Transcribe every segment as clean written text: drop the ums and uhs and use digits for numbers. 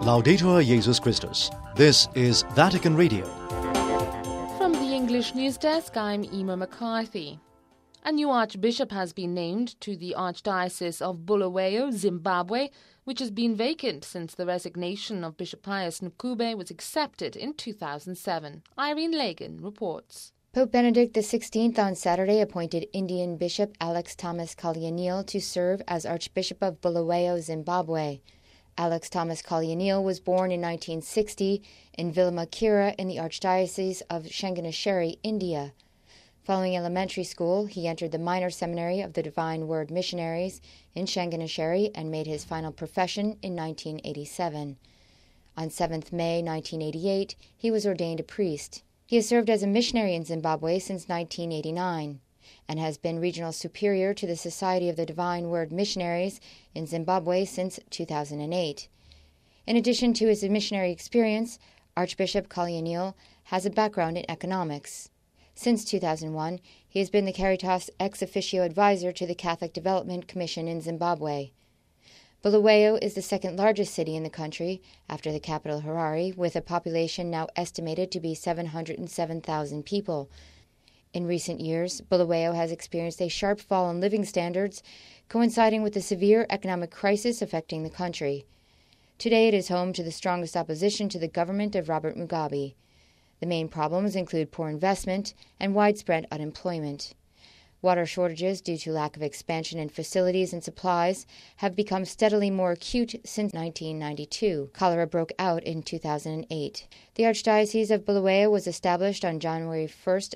Laudetur Jesus Christus. This is Vatican Radio. From the English News Desk, I'm Emma McCarthy. A new archbishop has been named to the Archdiocese of Bulawayo, Zimbabwe, which has been vacant since the resignation of Bishop Pius Ncube was accepted in 2007. Irene Lagan reports. Pope Benedict XVI on Saturday appointed Indian Bishop Alex Thomas Kalyanil to serve as Archbishop of Bulawayo, Zimbabwe. Alex Thomas Kalyanil was born in 1960 in Vilamakira in the Archdiocese of Changanasheri, India. Following elementary school, he entered the minor seminary of the Divine Word Missionaries in Changanasheri and made his final profession in 1987. On 7th May 1988, he was ordained a priest. He has served as a missionary in Zimbabwe since 1989 and has been regional superior to the Society of the Divine Word Missionaries in Zimbabwe since 2008. In addition to his missionary experience, Archbishop Kalyanil has a background in economics. Since 2001, he has been the Caritas ex officio advisor to the Catholic Development Commission in Zimbabwe. Bulawayo is the second largest city in the country, after the capital Harare, with a population now estimated to be 707,000 people. In recent years, Bulawayo has experienced a sharp fall in living standards, coinciding with the severe economic crisis affecting the country. Today it is home to the strongest opposition to the government of Robert Mugabe. The main problems include poor investment and widespread unemployment. Water shortages due to lack of expansion in facilities and supplies have become steadily more acute since 1992. Cholera broke out in 2008. The Archdiocese of Bulawayo was established on January 1,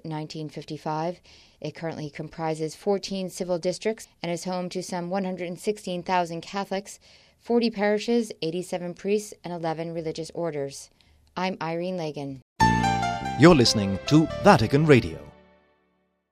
1955. It currently comprises 14 civil districts and is home to some 116,000 Catholics, 40 parishes, 87 priests, and 11 religious orders. I'm Irene Lagan. You're listening to Vatican Radio.